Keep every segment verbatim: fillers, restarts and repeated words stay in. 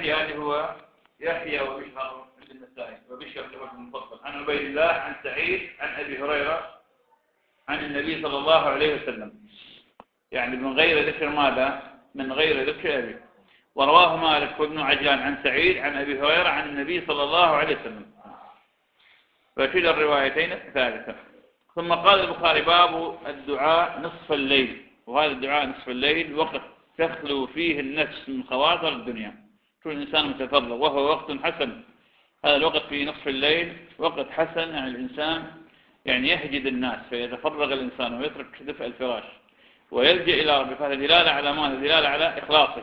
الروايتين هذه هو يحيى وبشر عند النسائي وبشر له المفضل عن عبيد الله عن سعيد عن أبي هريرة عن النبي صلى الله عليه وسلم، يعني من غير ذكر ماذا؟ من غير ذكر أبي. ورواه مالك وابن عجلان عن سعيد عن أبي هريرة عن النبي صلى الله عليه وسلم، فكلا الروايتين ثالثة. ثم قال البخاري باب الدعاء نصف الليل، وهذا الدعاء نصف الليل وقت تخلو فيه النفس من خواطر الدنيا، كل إنسان متفرغ، وهو وقت حسن. هذا الوقت في نصف الليل وقت حسن، يعني الإنسان يعني يهجد الناس فيتفرغ الإنسان ويترك دفء الفراش ويلجأ إلى ربه، فهذا دلالة على ماذا؟ دلالة على إخلاصه.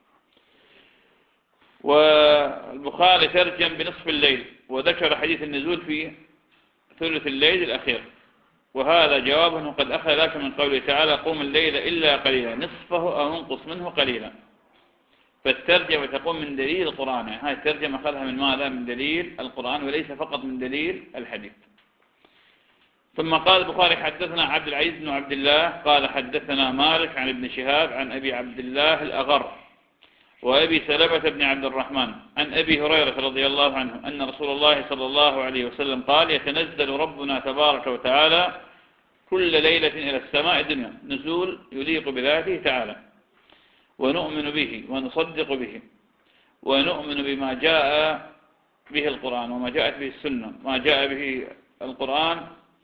والبخاري ترجم بنصف الليل وذكر حديث النزول في ثلث الليل الأخير، وهذا جوابه قد أخذ ذلك من قوله تعالى قوم الليل إلا قليلا نصفه أو انقص منه قليلا، فالترجمة تقوم من دليل القرآن، يعني هذه الترجمة أخذها من ماذا؟ من دليل القرآن وليس فقط من دليل الحديث. ثم قال البخاري حدثنا عبد العزيز بن عبد الله قال حدثنا مالك عن ابن شهاب عن أبي عبد الله الأغر وأبي سلمة بن عبد الرحمن عن أبي هريرة رضي الله عنه أن رسول الله صلى الله عليه وسلم قال يتنزل ربنا تبارك وتعالى كل ليلة إلى السماء الدنيا نزول يليق بذاته تعالى، ونؤمن به ونصدق به ونؤمن بما جاء به القرآن وما جاءت به السنة، ما جاء به القرآن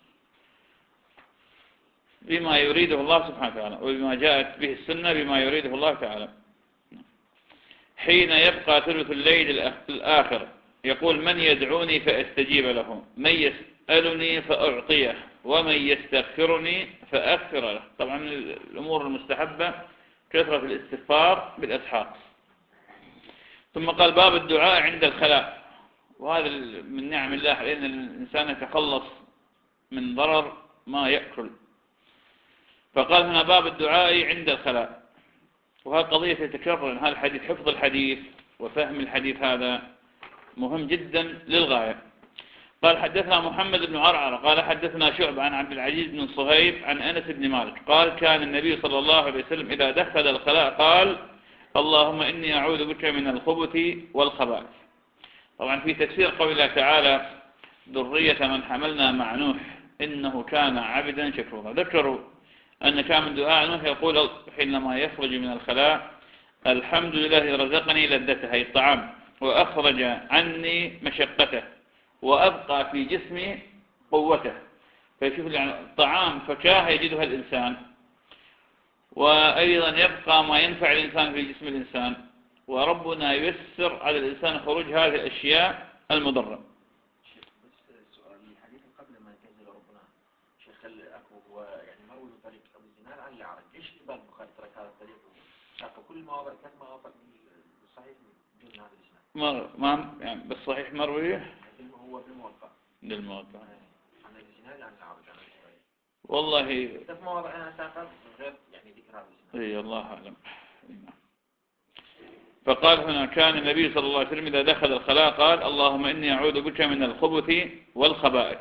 بما يريده الله سبحانه وتعالى، وبما جاءت به السنة بما يريده الله تعالى. حين يبقى ثلث الليل الآخر يقول من يدعوني فأستجيب له، من يسألني فأعطيه، ومن يستغفرني فأغفر له. طبعا من الأمور المستحبة كثرة الاستغفار بالأسحار. ثم قال باب الدعاء عند الخلاء، وهذا من نعم الله لأن الإنسان يتخلص من ضرر ما يأكل، فقال هنا باب الدعاء عند الخلاء، وهذه قضية تتكرر. هذا الحديث حفظ الحديث وفهم الحديث هذا مهم جدا للغاية. قال حدثنا محمد بن عرعر قال حدثنا شعب عن عبد العزيز بن صهيب عن أنس بن مالك قال كان النبي صلى الله عليه وسلم إذا دخل الخلاء قال اللهم إني أعوذ بك من الخبث والخبائث. طبعا في تفسير قول الله تعالى ذرية من حملنا مع نوح إنه كان عبدا شكورا، ذكروا أن كان من دعاء نوح يقول حينما يخرج من الخلاء الحمد لله رزقني لذته أي الطعام، وأخرج عني مشقته، وأبقى في جسمي قوته. فيشوف الطعام فكاهة يجدها الإنسان، وأيضا يبقى ما ينفع الإنسان في جسم الإنسان، وربنا ييسر على الإنسان خروج هذه الأشياء المضرة. كل ما وضع كان ما وضع بالصحيح من هذا الإسناد مر ما يعني بالصحيح مروي هو بالموقع للموقع عن الإسناد عن العرض عن الصحيح. والله كيف ما وضع أنا ساقط غير يعني ذكر هذا الإسناد. إي الله أعلم. فقال هنا كان النبي صلى الله عليه وسلم إذا دخل الخلاء قال اللهم إني أعوذ بك من الخبث والخبائث.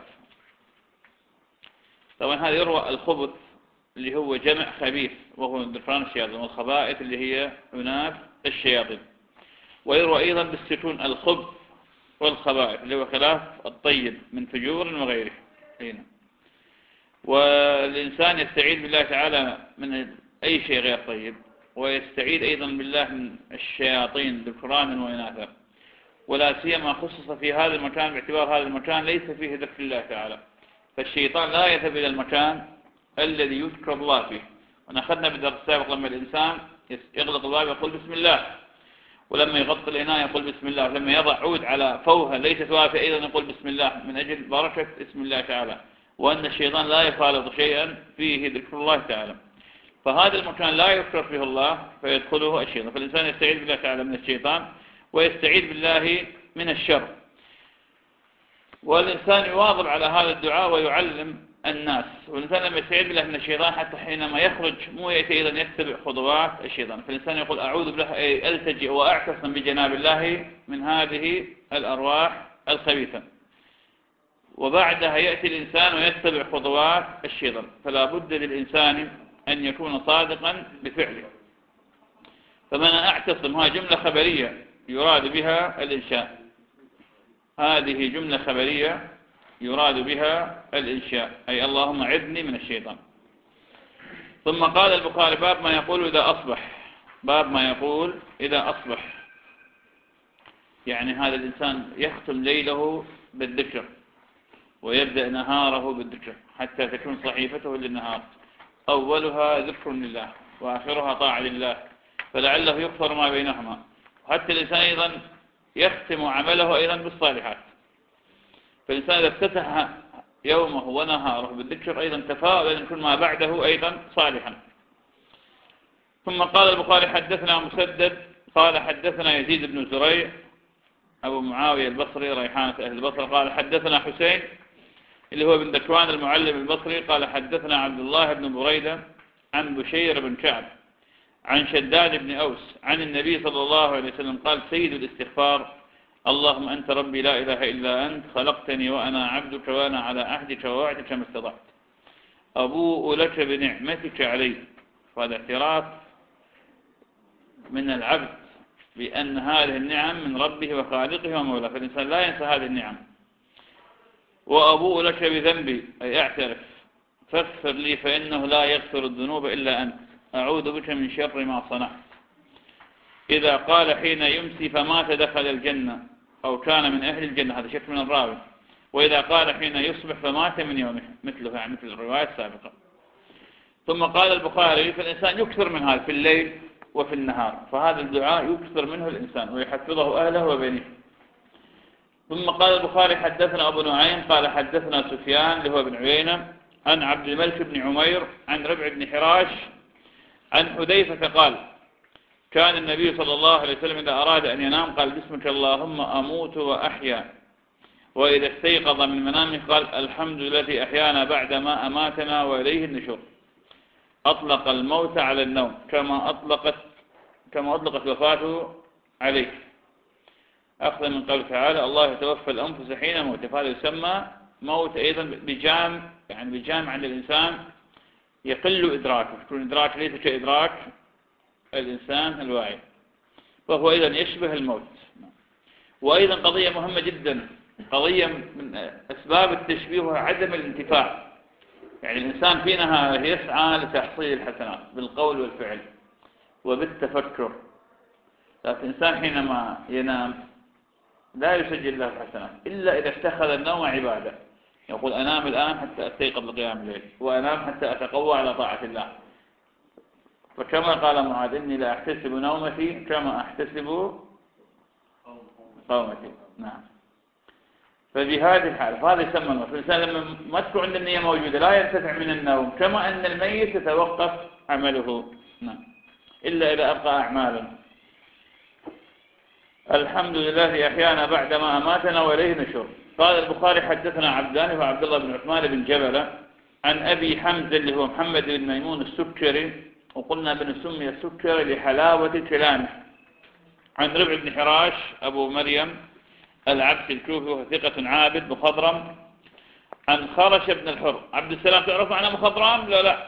طبعا هذا يروى الخبث اللي هو جمع خبيث وهو ذكران الشياطين، والخبائث اللي هي عناد الشياطين. ويروى أيضا بالسكون الخبث والخبائث اللي هو خلاف الطيب من فجور وغيره. هنا والإنسان يستعيذ بالله تعالى من أي شيء غير طيب، ويستعيذ أيضا بالله من الشياطين ذكرانا وإناثا، ولا سيما خصص في هذا المكان باعتبار هذا المكان ليس فيه ذكر الله تعالى، فالشيطان لا يذهب إلى المكان الذي يذكر الله فيه. ونأخذنا بالدرس السابق لما الإنسان يغلق الباب يقول بسم الله، ولما يغطي الإناء يقول بسم الله، ولما يضع عود على فوهة ليست وافية أيضا يقول بسم الله من أجل بركة اسم الله تعالى، وأن الشيطان لا يخالط شيئا فيه ذكر الله تعالى. فهذا المكان لا يذكر فيه الله فيدخله الشيطان، فالإنسان يستعيذ بالله تعالى من الشيطان ويستعيذ بالله من الشر. والإنسان يواظب على هذا الدعاء ويعلم الناس، والإنسان لما يستعيذ بالله من الشيطان حتى حينما يخرج مو يأتي أيضا يتبع خطوات الشيطان، فالإنسان يقول أعوذ بالله أي ألتجئ وأعتصم بجناب الله من هذه الأرواح الخبيثة، وبعدها يأتي الإنسان ويتبع خطوات الشيطان. فلا بد للإنسان أن يكون صادقا بفعله. فمن أعتصم هذه جملة خبرية يراد بها الإنشاء، هذه جملة خبرية يراد بها الإنشاء، أي اللهم عذني من الشيطان. ثم قال البخاري باب ما يقول إذا أصبح، باب ما يقول إذا أصبح، يعني هذا الإنسان يختم ليله بالذكر ويبدأ نهاره بالذكر حتى تكون صحيفته للنهار أولها ذكر لله وآخرها طاعة لله، فلعله يغفر ما بينهما. وحتى الإنسان أيضا يختم عمله أيضا بالصالحات، فالإنسان إذا افتتح يومه ونهاره بالذكر أيضا تفاؤل أن يكون ما بعده أيضا صالحا. ثم قال البخاري حدثنا مسدد قال حدثنا يزيد بن زريع أبو معاوية البصري ريحانة أهل البصرة قال حدثنا حسين اللي هو بن ذكوان المعلم البصري قال حدثنا عبد الله بن بريدة عن بشير بن كعب عن شداد بن أوس عن النبي صلى الله عليه وسلم قال سيد الاستغفار اللهم أنت ربي لا إله إلا أنت خلقتني وأنا عبدك وأنا على عهدك ووعدك ما استطعت أبوء لك بنعمتك علي. وهذا اعتراف من العبد بأن هذه النعم من ربه وخالقه ومولاه، فالإنسان لا ينسى هذه النعم. وأبوء لك بذنبي أي أعترف فاغفر لي فإنه لا يغفر الذنوب إلا أنت أعوذ بك من شر ما صنعت. إذا قال حين يمسي فمات دخل الجنة أو كان من أهل الجنة، هذا شك من الراوي. وإذا قال حين يصبح فمات من يومه، مثله يعني مثل الرواية السابقة. ثم قال البخاري فالإنسان يكثر من هذا في الليل وفي النهار، فهذا الدعاء يكثر منه الإنسان ويحفظه أهله وبنيه. ثم قال البخاري حدثنا أبو نعيم قال حدثنا سفيان اللي هو بن عيينة عن عبد الملك بن عمير عن ربع بن حراش عن حذيفة قال كان النبي صلى الله عليه وسلم إذا أراد أن ينام قال باسمك اللهم أموت وأحيا، وإذا استيقظ من منامه قال الحمد لله الذي أحيانا بعدما أماتنا وإليه النشور. أطلق الموت على النوم كما أطلقت كما أطلقت وفاته عليه، أخذ من قوله تعالى الله يتوفى الأنفس حين موت، فهذا يسمى موت أيضا بجام، يعني بجام عند الإنسان يقل إدراكه، يكون إدراك ليس كإدراك الإنسان الواعي، فهو أيضا يشبه الموت. وأيضا قضية مهمة جدا، قضية من أسباب التشبيه هو عدم الانتفاع، يعني الإنسان في نهاره يسعى لتحصيل الحسنات بالقول والفعل وبالتفكر، لكن الإنسان حينما ينام لا يسجل له الحسنات إلا إذا اتخذ النوم عبادة، يقول أنام الآن حتى أستيقظ لقيام الليل، وأنام حتى أتقوى على طاعة الله. فكما قال معاذ إني لا أحتسب نومتي كما أحتسب قومتي. نعم. فبهذه الحالة فهذا يسمى الموت. الإنسان لما ما تكون عند النية موجودة لا يرتفع من النوم، كما أن الميت يتوقف عمله. نعم. إلا إذا أبقى أعمالا. الحمد لله أحيانا بعدما أماتنا وإليه نشور. قال البخاري حدثنا عبدان وعبد الله بن عثمان بن جبلة عن أبي حمزة اللي هو محمد بن ميمون السكري، وقلنا بن سمي السكري لحلاوة كلامه، عن ربع بن حراش أبو مريم العبسي الكوفي وهو ثقة عابد مخضرم، عن خرش بن الحر. عبد السلام تعرف معنى مخضرم؟ لا لا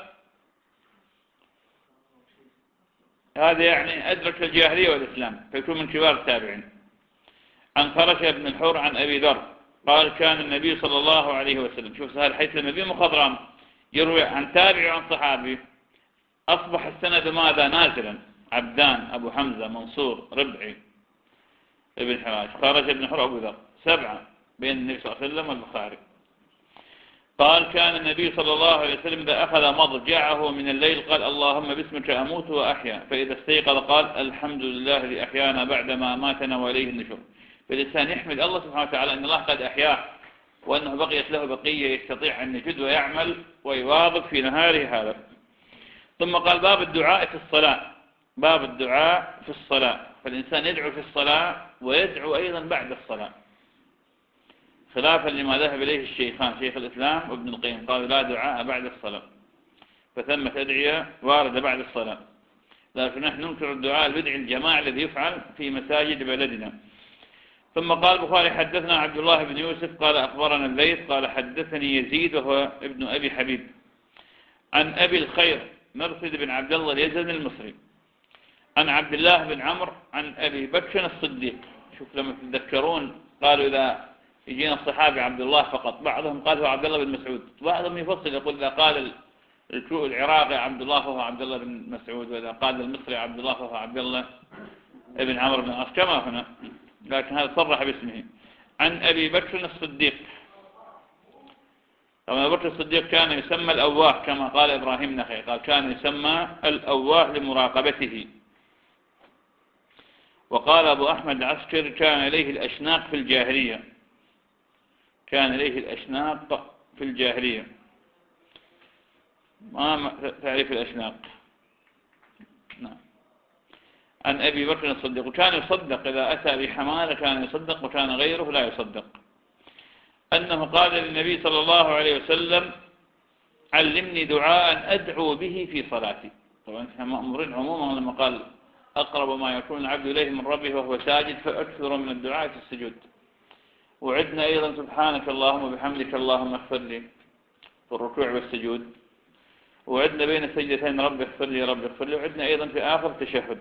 هذا يعني أدرك الجاهلية والإسلام فيكون من كبار التابعين. عن خرش بن الحر عن أبي ذر قال كان النبي صلى الله عليه وسلم، شوف سهل حيث النبي مخضرم يروي عن تابع وعن صحابي، أصبح السند ماذا نازلا؟ عبدان أبو حمزة منصور ربعي ابن حراش خرج بن الحر أبو ذر، سبعة بين النبي صلى الله عليه وسلم والبخاري. قال كان النبي صلى الله عليه وسلم إذا أخذ مضجعه من الليل قال اللهم باسمك أموت وأحيا، فإذا استيقظ قال الحمد لله الذي أحيانا بعدما أماتنا وإليه النشور. فالإنسان يحمد الله سبحانه وتعالى أن الله قد أحياه وأنه بقيت له بقية يستطيع أن يجد ويعمل ويواظب في نهاره هذا. ثم قال باب الدعاء في الصلاة، باب الدعاء في الصلاة، فالإنسان يدعو في الصلاة ويدعو أيضا بعد الصلاة، خلافا لما ذهب إليه الشيخان شيخ الإسلام وابن القيم، قال لا دعاء بعد الصلاة، فثمة أدعية واردة بعد الصلاة، لكن نحن ننكر الدعاء البدعي الجماعي الذي يفعل في مساجد بلدنا. ثم قال البخاري حدثنا عبد الله بن يوسف قال أخبرنا الليث قال حدثني يزيد وهو ابن أبي حبيب عن أبي الخير مرصد بن عبد الله اليزني المصري عن عبد الله بن عمرو عن أبي بكر الصديق. شوف لما تتذكرون قالوا إذا يجينا الصحابي عبد الله فقط، بعضهم قال هو عبد الله بن مسعود، بعضهم يفصل يقول إذا قال العراقي عبد الله فهو عبد الله بن مسعود، وإذا قال المصري عبد الله فهو عبد الله ابن عمرو بن العاص كما هنا، لكن هذا صرح باسمه. عن أبي بكر الصديق. طبعا أبي بكر الصديق كان يسمى الأواه كما قال إبراهيم نخعي، قال كان يسمى الأواه لمراقبته. وقال أبو أحمد العسكري كان إليه الأشناق في الجاهلية، كان إليه الأشناق في الجاهلية. ما تعريف الأشناق؟ نعم. عن أبي بكر الصديق. وكان يصدق إذا أتى بحمالة كان يصدق، وكان غيره لا يصدق. أنه قال للنبي صلى الله عليه وسلم علمني دعاء أدعو به في صلاتي. طبعا احنا مأمورين عموما لما قال أقرب ما يكون العبد إليه من ربه وهو ساجد فأكثر من الدعاء في السجود. وعدنا أيضا سبحانك اللهم وبحمدك اللهم اغفر لي في الركوع والسجود. وعدنا بين السجدتين رب اغفر لي رب اغفر لي. وعدنا أيضا في آخر التشهد.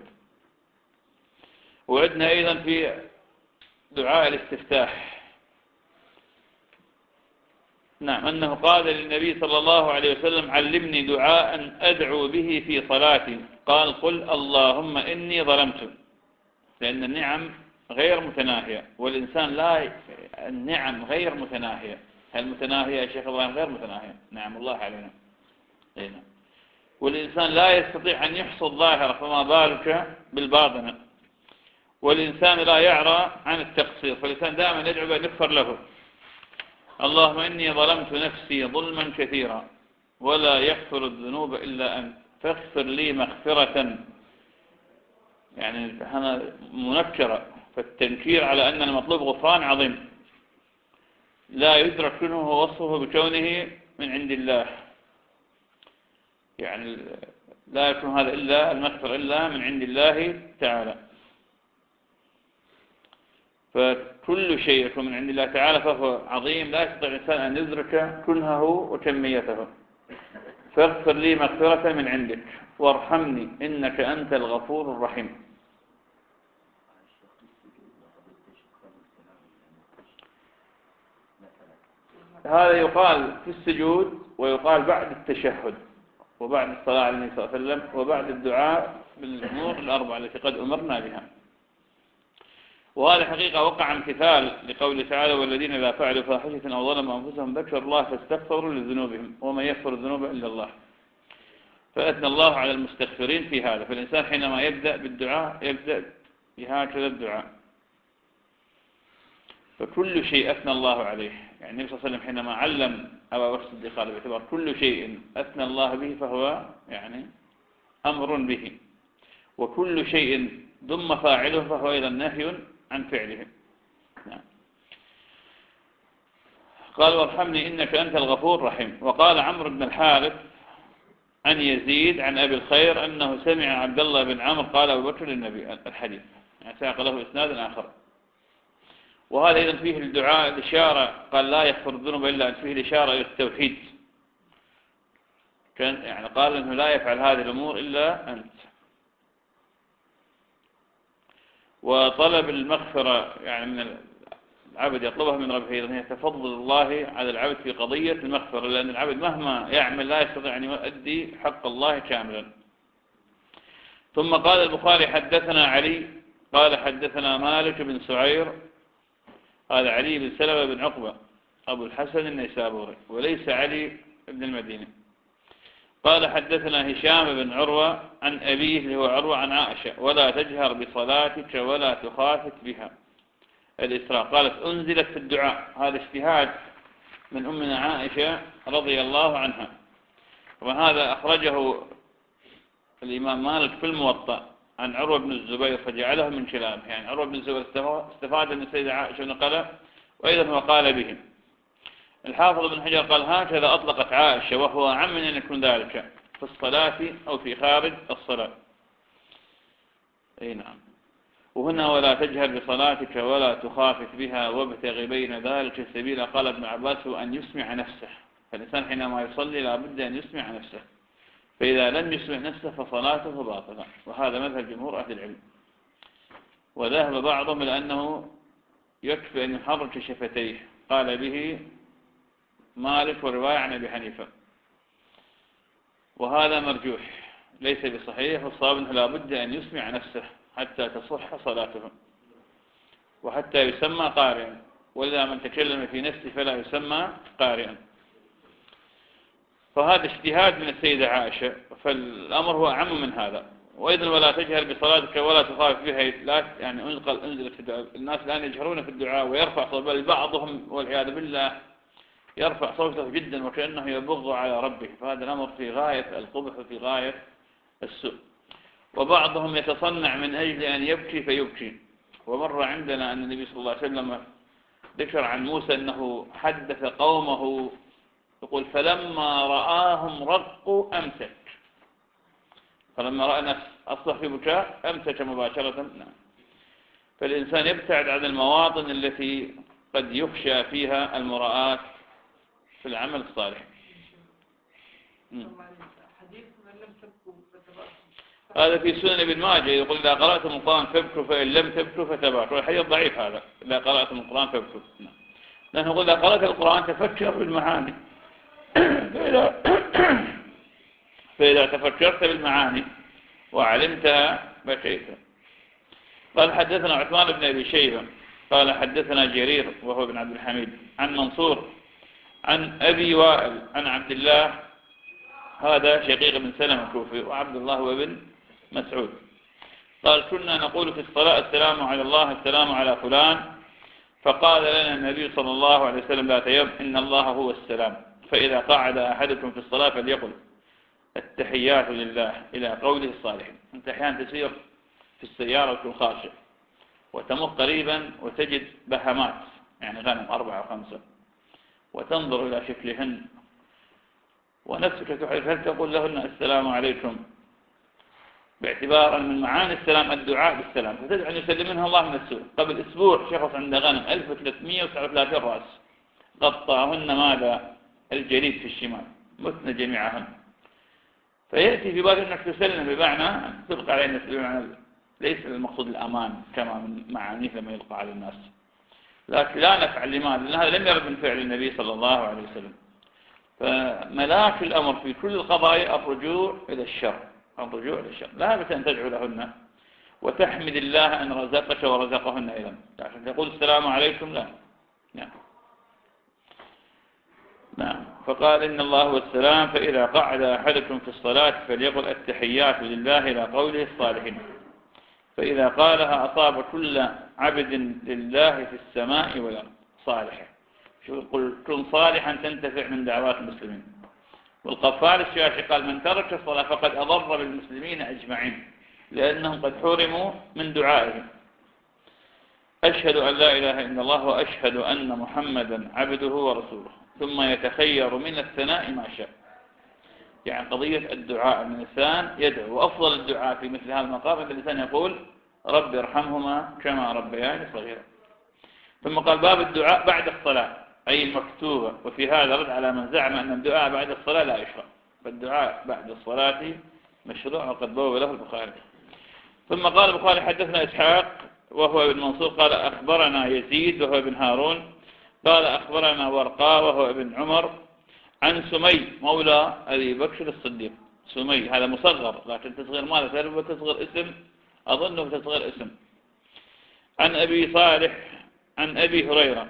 وعدنا أيضا في دعاء الاستفتاح. نعم. أنه قال للنبي صلى الله عليه وسلم علمني دعاء أدعو به في صلاتي. قال قل اللهم إني ظلمت، لأن النعم غير متناهية والإنسان لا، النعم غير متناهية. المتناهية يا شيخ إبراهيم غير متناهية، نعم الله علينا. هنا. والإنسان لا يستطيع أن يحصي الظاهرة فما بالك بالباطنة. والإنسان لا يعرى عن التقصير، فالإنسان دائما يدعو بأن يغفر له. اللهم إني ظلمت نفسي ظلما كثيرا ولا يغفر الذنوب إلا أنت فاغفر لي مغفرة. يعني هنا منكرة، فالتنكير على أن المطلوب غفران عظيم لا يدرك منه وصفه بكونه من عند الله. يعني لا يكون هذا إلا المغفر إلا من عند الله تعالى. فكل شيء يكون من عند الله تعالى فهو عظيم، لا يستطيع الإنسان أن يدرك كنهه وكميته. فاغفر لي مغفرة من عندك وارحمني إنك أنت الغفور الرحيم. هذا يقال في السجود، ويقال بعد التشهد، وبعد الصلاة على النبي صلى الله عليه وسلم، وبعد الدعاء بالأمور الأربعة التي قد أمرنا بها. وهذا حقيقة وقع امتثال لقوله تعالى والذين إذا فعلوا فاحشة أو ظلموا أنفسهم ذكروا الله فاستغفروا لذنوبهم وما يغفر الذنوب إلا الله. فأثنى الله على المستغفرين في هذا. فالإنسان حينما يبدأ بالدعاء يبدأ بهكذا الدعاء. فكل شيء أثنى الله عليه. يعني النبي صلى الله عليه وسلم حينما علم أبا بكر الصديق قال باعتبار كل شيء أثنى الله به فهو يعني أمر به، وكل شيء ضم فاعله فهو أيضا نهي عن فعله. نعم. قال وارحمني إنك أنت الغفور الرحيم. وقال عمرو بن الحارث عن يزيد عن أبي الخير أنه سمع عبد الله بن عمرو قال أبو بكر للنبي الحديث، يعني ساق له إسناد آخر. وهذا أيضا فيه الدعاء الإشارة، قال لا يغفر الذنوب إلا أنت، فيه الإشارة إلى التوحيد. كان يعني قال أنه لا يفعل هذه الأمور إلا أنت. وطلب المغفرة يعني من العبد يطلبها من ربه أيضا هي تفضل الله على العبد في قضية المغفرة، لأن العبد مهما يعمل لا يستطيع أن يؤدي حق الله كاملا. ثم قال البخاري حدثنا علي قال حدثنا مالك بن سعير قال علي بن سلمة بن عقبة أبو الحسن النيسابوري وليس علي بن المديني. قال حدثنا هشام بن عروة عن أبيه اللي هو عروة عن عائشة ولا تجهر بصلاتك ولا تخافت بها الإسراء. قالت أنزلت في الدعاء. هذا اجتهاد من أمنا عائشة رضي الله عنها. وهذا أخرجه الإمام مالك في الموطأ عن عروة بن الزبير فجعله من كلامه. يعني عروة بن الزبير استفاد من السيدة عائشة ونقله، وأيضا هو قال به. الحافظ بن حجر قال هكذا أطلقت عائشة وهو عم من أن يكون ذلك في الصلاة أو في خارج الصلاة. أي نعم. وهنا ولا تجهر بصلاتك ولا تخافت بها وابتغ بين ذلك سبيلا. قال ابن عباس أن يسمع نفسه. فالإنسان حينما يصلي لا بد أن يسمع نفسه، فإذا لم يسمع نفسه فصلاته باطلة، وهذا مذهب جمهور أهل العلم. وذهب بعضهم إلى أنه يكفي أن يحرك شفتيه، قال به مالك ورواية عن أبي حنيفة، وهذا مرجوح ليس بصحيح، والصواب أنه لا بد أن يسمع نفسه حتى تصح صلاته وحتى يسمى قارئا، وإذا من تكلم في نفسه فلا يسمى قارئا. فهذا اجتهاد من السيدة عائشة، فالأمر هو أعم من هذا. وأيضا ولا تجهر بصلاتك ولا تخافت بها، لا يعني أنزل أنزلت في الدعاء. الناس الآن يجهرون في الدعاء ويرفع صوته، بل بعضهم والعياذ بالله يرفع صوته جدا وكأنه يبغ على ربه، فهذا الأمر في غاية القبح وفي غاية السوء. وبعضهم يتصنع من أجل أن يبكي فيبكي. ومر عندنا أن النبي صلى الله عليه وسلم ذكر عن موسى أنه حدث قومه يقول فلما رآهم رقوا أمسك، فلما رأى نفس أصبح في بكاء أمسك مباشرة. نعم. فالإنسان يبتعد عن المواطن التي قد يخشى فيها المراءات في العمل الصالح. هذا في سنن ابن ماجه، يقول إذا قرأتم القرآن فابكوا فإن لم تبكوا فتباكوا. الحديث ضعيف هذا، إذا قرأتم القرآن فابكوا. لأنه يقول إذا قرأت القرآن تفكر بالمعاني فإذا, فإذا تفكرت بالمعاني وعلمتها بكيت. قال حدثنا عثمان بن أبي شيبة قال حدثنا جرير وهو ابن عبد الحميد عن منصور عن أبي وائل عن عبد الله، هذا شقيق بن سلمة الكوفي، وعبد الله وابن مسعود، قال كنا نقول في الصلاة السلام على الله السلام على فلان، فقال لنا النبي صلى الله عليه وسلم لا تيب إن الله هو السلام، فإذا قعد أحدكم في الصلاة فليقل التحيات لله إلى قوله الصالح. أنت أحيانا تسير في السيارة وتكون خاشع وتمر قريبا وتجد بهمات يعني غنم أربعة وخمسة وتنظر إلى شكلهن ونفسك تحرك، هل تقول لهن السلام عليكم، باعتبار من معاني السلام الدعاء بالسلام، فتدعو أن يسلمنها الله من السوء. قبل أسبوع شخص عنده غنم ألف وثلاثمئة وتسعة وثلاثين رأس قطعهن ماذا الجليد في الشمال متن جميعهن، فيأتي في بالك أنك تسلم بمعنى تلقى علينا بمعنى ليس المقصود الأمان كما من معانيه لما يلقى على الناس، لكن لا نفعل. لماذا؟ لأن هذا لم يرد من فعل النبي صلى الله عليه وسلم. فملاك الأمر في كل القضايا الرجوع إلى الشر، الرجوع إلى الشر. لا بد أن تدعو لهن وتحمد الله أن رزقك ورزقهن أيضا، عشان تقول السلام عليكم لا. نعم. نعم. فقال إن الله هو السلام، فإذا قعد أحدكم في الصلاة فليقل التحيات لله إلى قوله الصالحين، فإذا قالها أصاب كل عبد لله في السماء والأرض صالحا. شو يقول كن صالحا تنتفع من دعوات المسلمين. والقفال الشافعي قال من ترك الصلاة فقد أضر بالمسلمين أجمعين، لأنهم قد حرموا من دعائهم. أشهد أن لا إله إلا الله وأشهد أن محمدا عبده ورسوله، ثم يتخير من الثناء ما شاء. يعني قضية الدعاء، الإنسان يدعو، وأفضل الدعاء في مثل هذا المقام أن الإنسان يقول رب ارحمهما كما ربياني صغيرا. ثم قال باب الدعاء بعد الصلاة أي المكتوبة، وفي هذا رد على من زعم أن الدعاء بعد الصلاة لا يشرع، فالدعاء بعد الصلاة مشروع وقد بوب له البخاري. ثم قال البخاري حدثنا إسحاق وهو ابن منصور قال أخبرنا يزيد وهو ابن هارون قال أخبرنا ورقاء وهو ابن عمر عن سمي مولى أبي بكر الصديق. سمي هذا مصغر لكن تصغير ماذا تعرف؟ تصغر اسم، أظنه تصغير اسم. عن أبي صالح عن أبي هريرة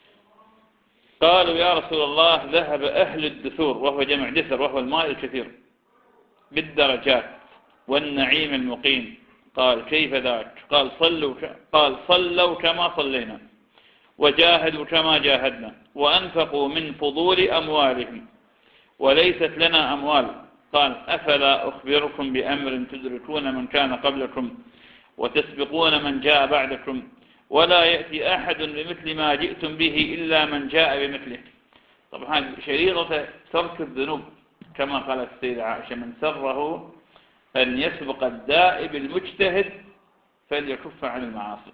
قالوا يا رسول الله ذهب أهل الدثور، وهو جمع دثر وهو الماء الكثير، بالدرجات والنعيم المقيم. قال كيف ذاك؟ قال صلوا قال صلوا كما صلينا، وجاهدوا كما جاهدنا، وأنفقوا من فضول أموالهم، وليست لنا أموال. قال أفلا أخبركم بأمر تدركون من كان قبلكم وتسبقون من جاء بعدكم، ولا يأتي أحد بمثل ما جئتم به إلا من جاء بمثله. طبعا شريطة ترك الذنوب كما قالت السيدة عائشة من سره أن يسبق الدائب المجتهد فليكف عن المعاصي.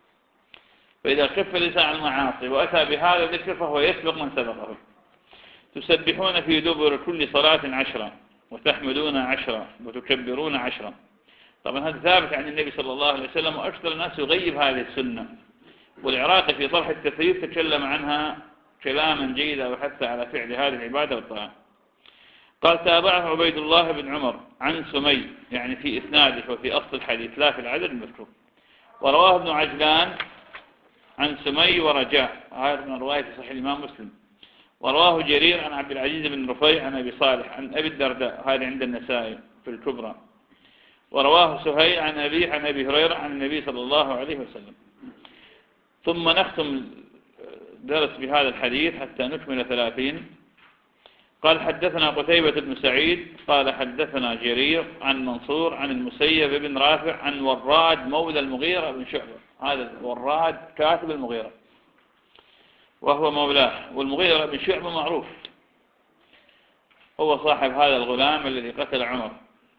فإذا كف الإنسان عن المعاصي وأتى بهذا الذكر فهو يسبق من سبقه. تسبحون في دبر كل صلاة عشرا وتحمدون عشرا وتكبرون عشرا. طبعا هذا ثابت عن النبي صلى الله عليه وسلم، وأكثر الناس يغيب هذه السنة، والعراقي في طرح التثريب تكلم عنها كلاما جيدا وحث على فعل هذه العبادة والطاعة. قال تابعه عبيد الله بن عمر عن سمي، يعني في إسناده وفي أصل الحديث لا في العدد المذكور. ورواه ابن عجلان عن سمي ورجاء، هذا من رواية صحيح الإمام مسلم. ورواه جرير عن عبد العزيز بن رفيع عن أبي صالح عن أبي الدرداء، هذا عند النسائي في الكبرى. ورواه سهيل عن أبي عن أبي هريرة عن النبي صلى الله عليه وسلم. ثم نختم درس بهذا الحديث حتى نكمل ثلاثين. قال حدثنا قتيبة بن سعيد قال حدثنا جرير عن منصور عن المسيب بن رافع عن وراد مولى المغيرة بن شعبة. هذا وراد كاتب المغيرة وهو مولاه، والمغيرة بن شعبة معروف، هو صاحب هذا الغلام الذي قتل عمر.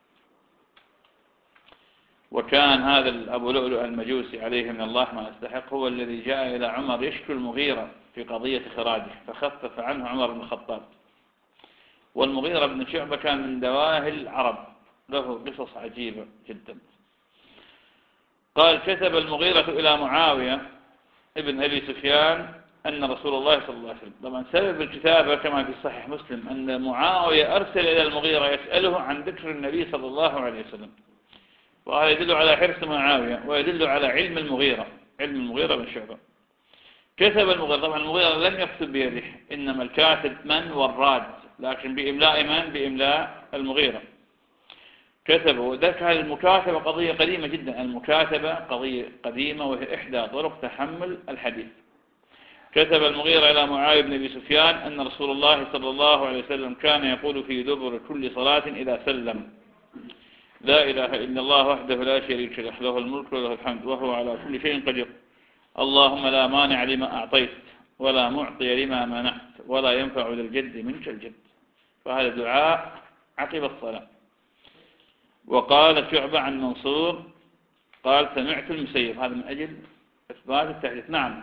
وكان هذا أبو لؤلؤ المجوسي عليه من الله ما يستحق هو الذي جاء إلى عمر يشكو المغيرة في قضية خراجه، فخفف عنه عمر بن الخطاب. والمغيرة بن شعبة كان من دواهي العرب، له قصص عجيبة جدا. قال كتب المغيرة إلى معاوية ابن أبي سفيان أن رسول الله صلى الله عليه وسلم، طبعا سبب الكتابة كما في صحيح مسلم أن معاوية أرسل إلى المغيرة يسأله عن ذكر النبي صلى الله عليه وسلم، وهذا يدل على حرص معاوية ويدل على علم المغيرة، علم المغيرة بن شعبة. كتب المغيرة، طبعا المغيرة لم يكتب بيده، إنما الكاتب من وراد، لكن بإملاء من؟ بإملاء المغيرة. كتبه، وذلك هذه المكاتبة قضية قديمة جدا، المكاتبة قضية قديمة وهي إحدى طرق تحمل الحديث. كتب المغيرة إلى معاوية بن أبي سفيان أن رسول الله صلى الله عليه وسلم كان يقول في دبر كل صلاة إذا سلم لا إله إلا الله وحده لا شريك له، له الملك وله الحمد وهو على كل شيء قدير، اللهم لا مانع لما أعطيت ولا معطي لما منعت ولا ينفع ذا الجد منك الجد. فهذا دعاء عقب الصلاة. وقال شعبة عن منصور قال سمعت المسيب، هذا من أجل إثبات التحديث. نعم.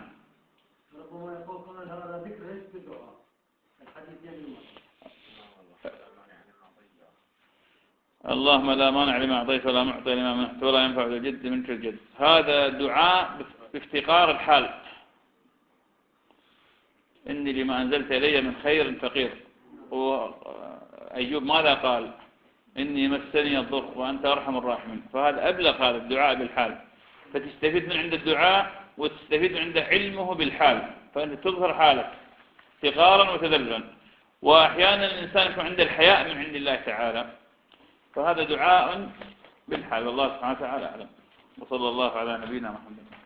اللهم لا مانع لما أعطيت ولا معطي لما منعت ولا ينفع ذا الجد منك الجد، هذا دعاء بافتقار الحال، إني لما أنزلت إلي من خير فقير. وأيوب ماذا قال؟ إني مسني الضر وأنت أرحم الراحمين. فهذا أبلغ هذا الدعاء بالحال، فتستفيد من عند الدعاء وتستفيد من عند علمه بالحال، فأنت تظهر حالك افتقارا وتذللا. وأحيانا الإنسان يكون عنده الحياء من عند الله تعالى، فهذا دعاء بالحال. والله سبحانه وتعالى أعلم، وصلى الله على نبينا محمد.